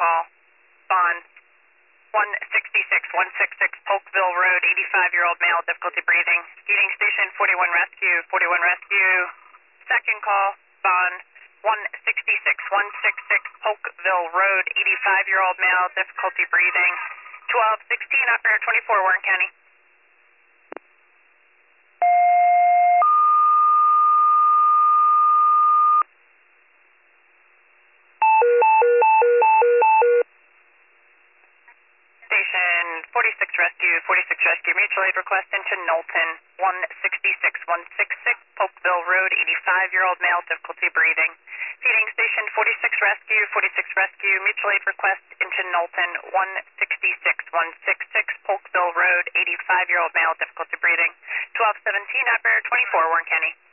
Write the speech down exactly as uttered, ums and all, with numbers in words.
call, Bond one sixty-six, one sixty-six Polkville Road, eighty-five-year-old male, difficulty breathing. Feeding station forty-one Rescue, forty-one Rescue. Second call, Bond one sixty-six, one sixty-six Polkville Road, eighty-five-year-old male, difficulty breathing. twelve sixteen, operator twenty-four, Warren County. Station forty-six Rescue, forty-six Rescue, mutual aid request into Knowlton, one sixty-six, one sixty-six Polkville Road, eighty-five-year-old male, difficulty breathing. Feeding station forty-six Rescue, forty-six Rescue, mutual aid request into Knowlton, one sixty-six, one sixty-six Polkville Road, eighty-five-year-old male, difficulty breathing. twelve seventeen, operator twenty-four, Warren County.